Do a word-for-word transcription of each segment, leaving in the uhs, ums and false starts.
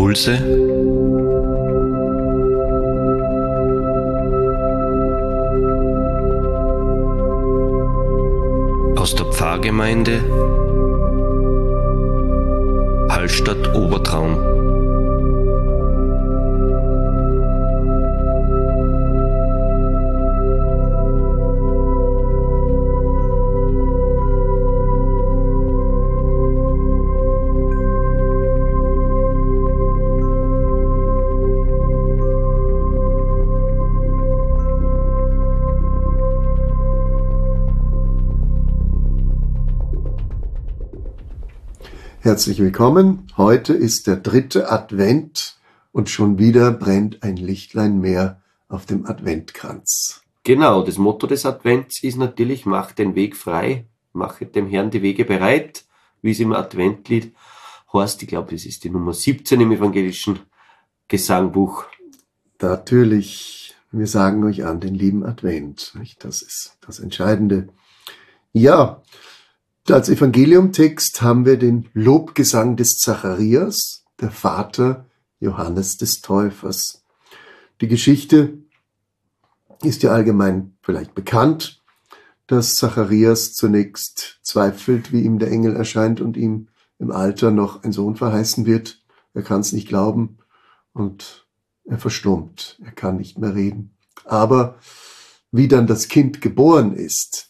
Impulse aus der Pfarrgemeinde Hallstatt Obertraum. Herzlich willkommen. Heute ist der dritte Advent und schon wieder brennt ein Lichtlein mehr auf dem Adventkranz. Genau, das Motto des Advents ist natürlich, macht den Weg frei, machet dem Herrn die Wege bereit, wie es im Adventlied heißt. Ich glaube, das ist die Nummer siebzehn im evangelischen Gesangbuch. Natürlich, wir sagen euch an den lieben Advent. Das ist das Entscheidende. Ja, als Evangeliumtext haben wir den Lobgesang des Zacharias, der Vater Johannes des Täufers. Die Geschichte ist ja allgemein vielleicht bekannt, dass Zacharias zunächst zweifelt, wie ihm der Engel erscheint und ihm im Alter noch ein Sohn verheißen wird. Er kann es nicht glauben und er verstummt, er kann nicht mehr reden. Aber wie dann das Kind geboren ist,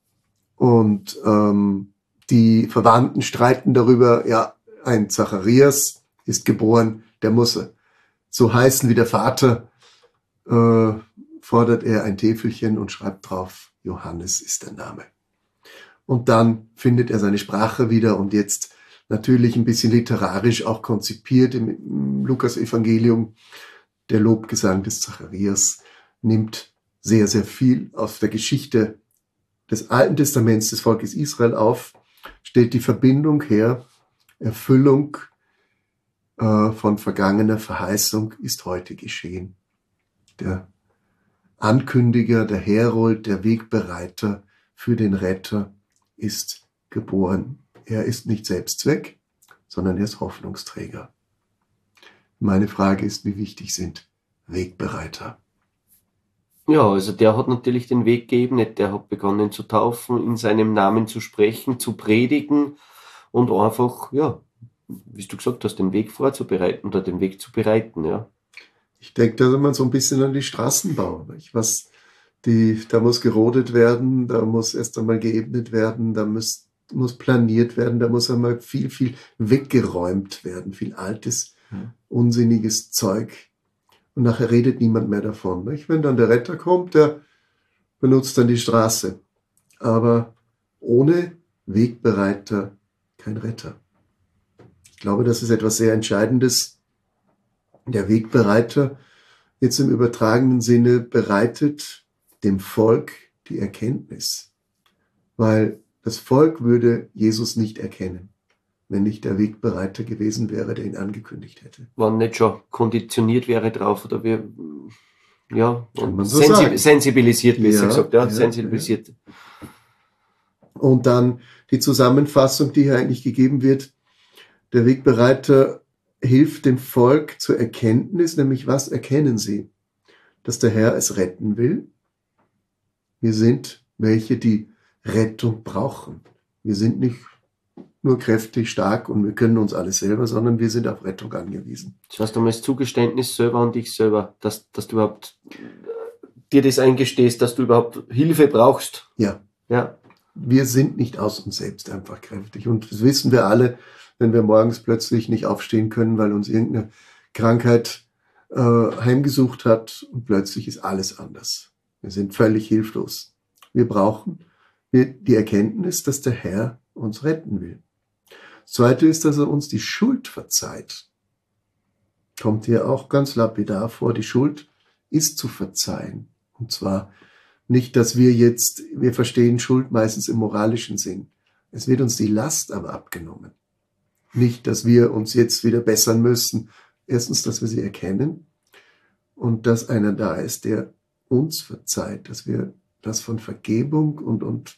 und ähm, die Verwandten streiten darüber, ja, ein Zacharias ist geboren, der muss so heißen wie der Vater, äh, fordert er ein Täfelchen und schreibt drauf, Johannes ist der Name. Und dann findet er seine Sprache wieder und jetzt natürlich ein bisschen literarisch auch konzipiert im, im Lukas-Evangelium. Der Lobgesang des Zacharias nimmt sehr, sehr viel aus der Geschichte des Alten Testaments des Volkes Israel auf, stellt die Verbindung her, Erfüllung äh, von vergangener Verheißung ist heute geschehen. Der Ankündiger, der Herold, der Wegbereiter für den Retter ist geboren. Er ist nicht Selbstzweck, sondern er ist Hoffnungsträger. Meine Frage ist, wie wichtig sind Wegbereiter? Ja, also der hat natürlich den Weg geebnet, der hat begonnen zu taufen, in seinem Namen zu sprechen, zu predigen und einfach, ja, wie du gesagt hast, den Weg vorzubereiten oder den Weg zu bereiten, ja. Ich denke da immer so ein bisschen an die Straßenbau, nicht? Was die, da muss gerodet werden, da muss erst einmal geebnet werden, da muss, muss planiert werden, da muss einmal viel, viel weggeräumt werden, viel altes, ja, unsinniges Zeug. Und nachher redet niemand mehr davon. Nicht? Wenn dann der Retter kommt, der benutzt dann die Straße. Aber ohne Wegbereiter kein Retter. Ich glaube, das ist etwas sehr Entscheidendes. Der Wegbereiter, jetzt im übertragenen Sinne, bereitet dem Volk die Erkenntnis. Weil das Volk würde Jesus nicht erkennen, wenn nicht der Wegbereiter gewesen wäre, der ihn angekündigt hätte. Wenn nicht schon konditioniert wäre drauf, oder wir, ja, und so sensi- sensibilisiert, besser ja, gesagt, ja, ja, sensibilisiert. Ja. Und dann die Zusammenfassung, die hier eigentlich gegeben wird. Der Wegbereiter hilft dem Volk zur Erkenntnis, nämlich was erkennen sie? Dass der Herr es retten will. Wir sind welche, die Rettung brauchen. Wir sind nicht nur kräftig, stark und wir können uns alles selber, sondern wir sind auf Rettung angewiesen. Das heißt einmal das Zugeständnis selber an dich selber, dass, dass du überhaupt dir das eingestehst, dass du überhaupt Hilfe brauchst. Ja. Ja. Wir sind nicht aus uns selbst einfach kräftig. Und das wissen wir alle, wenn wir morgens plötzlich nicht aufstehen können, weil uns irgendeine Krankheit äh, heimgesucht hat und plötzlich ist alles anders. Wir sind völlig hilflos. Wir brauchen die Erkenntnis, dass der Herr uns retten will. Das Zweite ist, dass er uns die Schuld verzeiht. Kommt hier auch ganz lapidar vor, die Schuld ist zu verzeihen. Und zwar nicht, dass wir jetzt, wir verstehen Schuld meistens im moralischen Sinn. Es wird uns die Last aber abgenommen. Nicht, dass wir uns jetzt wieder bessern müssen. Erstens, dass wir sie erkennen und dass einer da ist, der uns verzeiht, dass wir das von Vergebung und, und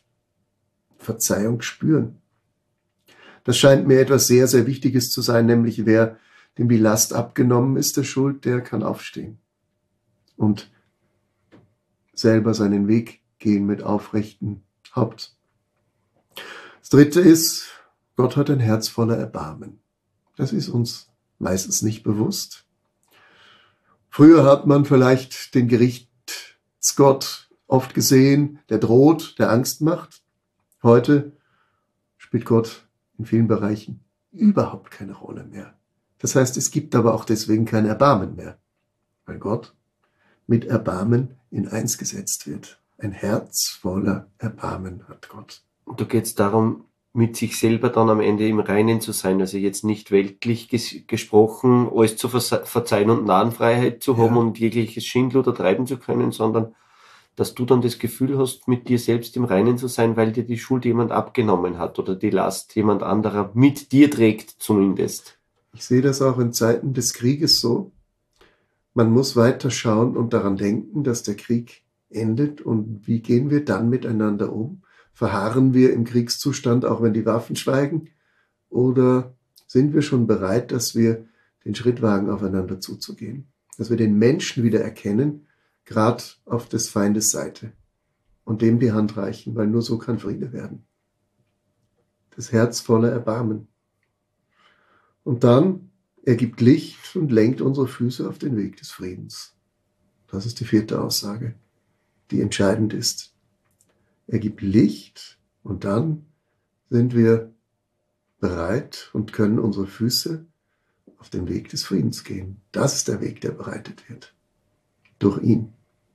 Verzeihung spüren. Das scheint mir etwas sehr, sehr Wichtiges zu sein, nämlich wer dem die Last abgenommen ist der Schuld, der kann aufstehen und selber seinen Weg gehen mit aufrechtem Haupt. Das dritte ist, Gott hat ein Herz voller Erbarmen. Das ist uns meistens nicht bewusst. Früher hat man vielleicht den Gerichtsgott oft gesehen, der droht, der Angst macht. Heute spielt Gott in vielen Bereichen überhaupt keine Rolle mehr. Das heißt, es gibt aber auch deswegen kein Erbarmen mehr, weil Gott mit Erbarmen in eins gesetzt wird. Ein Herz voller Erbarmen hat Gott. Und da geht es darum, mit sich selber dann am Ende im Reinen zu sein, also jetzt nicht weltlich ges gesprochen, alles zu verze verzeihen und Narrenfreiheit zu haben, ja, und jegliches Schindluder treiben zu können, sondern dass du dann das Gefühl hast, mit dir selbst im Reinen zu sein, weil dir die Schuld jemand abgenommen hat oder die Last jemand anderer mit dir trägt zumindest. Ich sehe das auch in Zeiten des Krieges so. Man muss weiter schauen und daran denken, dass der Krieg endet, und wie gehen wir dann miteinander um? Verharren wir im Kriegszustand, auch wenn die Waffen schweigen? Oder sind wir schon bereit, dass wir den Schritt wagen, aufeinander zuzugehen? Dass wir den Menschen wieder erkennen, gerade auf des Feindes Seite, und dem die Hand reichen, weil nur so kann Friede werden. Das Herz voller Erbarmen. Und dann, er gibt Licht und lenkt unsere Füße auf den Weg des Friedens. Das ist die vierte Aussage, die entscheidend ist. Er gibt Licht, und dann sind wir bereit und können unsere Füße auf den Weg des Friedens gehen. Das ist der Weg, der bereitet wird. Durch ihn.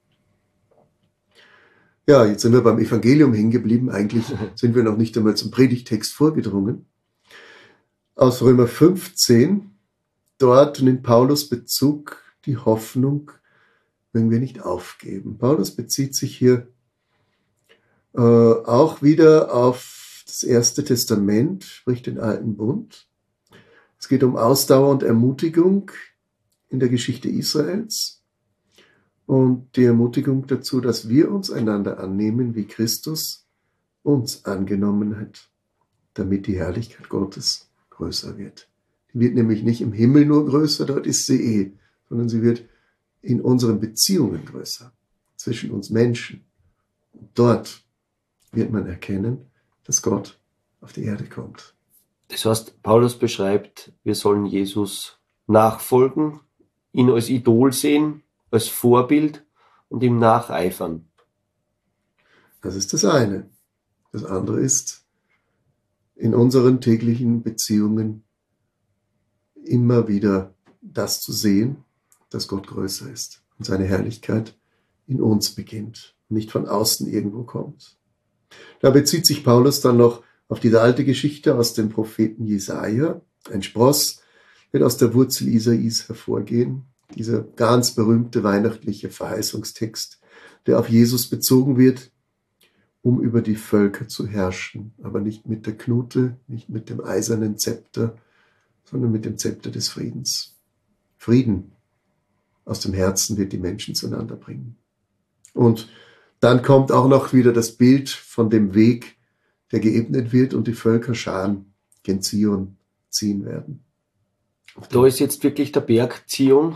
Ja, jetzt sind wir beim Evangelium hängen geblieben. Eigentlich sind wir noch nicht einmal zum Predigtext vorgedrungen. Aus Römer fünfzehn, dort nimmt Paulus Bezug, die Hoffnung mögen wir nicht aufgeben. Paulus bezieht sich hier äh, auch wieder auf das Erste Testament, sprich den Alten Bund. Es geht um Ausdauer und Ermutigung in der Geschichte Israels und die Ermutigung dazu, dass wir uns einander annehmen, wie Christus uns angenommen hat, damit die Herrlichkeit Gottes größer wird. Die wird nämlich nicht im Himmel nur größer, dort ist sie eh, sondern sie wird in unseren Beziehungen größer, zwischen uns Menschen. Und dort wird man erkennen, dass Gott auf die Erde kommt. Das heißt, Paulus beschreibt, wir sollen Jesus nachfolgen, ihn als Idol sehen, als Vorbild und ihm nacheifern. Das ist das eine. Das andere ist, in unseren täglichen Beziehungen immer wieder das zu sehen, dass Gott größer ist und seine Herrlichkeit in uns beginnt, nicht von außen irgendwo kommt. Da bezieht sich Paulus dann noch auf diese alte Geschichte aus dem Propheten Jesaja. Ein Spross wird aus der Wurzel Isais hervorgehen. Dieser ganz berühmte weihnachtliche Verheißungstext, der auf Jesus bezogen wird, um über die Völker zu herrschen, aber nicht mit der Knute, nicht mit dem eisernen Zepter, sondern mit dem Zepter des Friedens. Frieden aus dem Herzen wird die Menschen zueinander bringen. Und dann kommt auch noch wieder das Bild von dem Weg, der geebnet wird und die Völkerscharen gen Zion ziehen werden. Da ist jetzt wirklich der Berg Zion.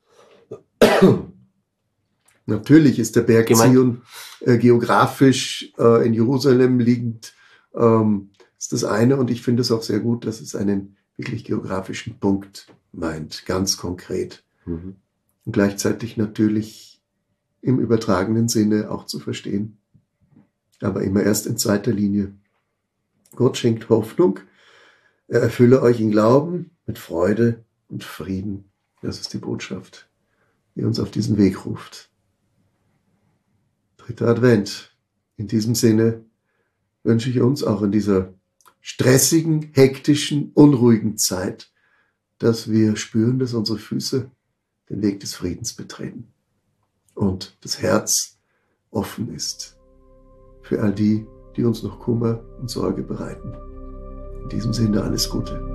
Natürlich ist der Berg gemeint. Zion äh, geografisch äh, in Jerusalem liegend, ähm, ist das eine, und ich finde es auch sehr gut, dass es einen wirklich geografischen Punkt meint, ganz konkret. Mhm. Und gleichzeitig natürlich im übertragenen Sinne auch zu verstehen, aber immer erst in zweiter Linie. Gott schenkt Hoffnung, er erfülle euch in Glauben mit Freude und Frieden. Das ist die Botschaft, die uns auf diesen Weg ruft. Dritter Advent. In diesem Sinne wünsche ich uns auch in dieser stressigen, hektischen, unruhigen Zeit, dass wir spüren, dass unsere Füße den Weg des Friedens betreten und das Herz offen ist für all die, die uns noch Kummer und Sorge bereiten. In diesem Sinne alles Gute.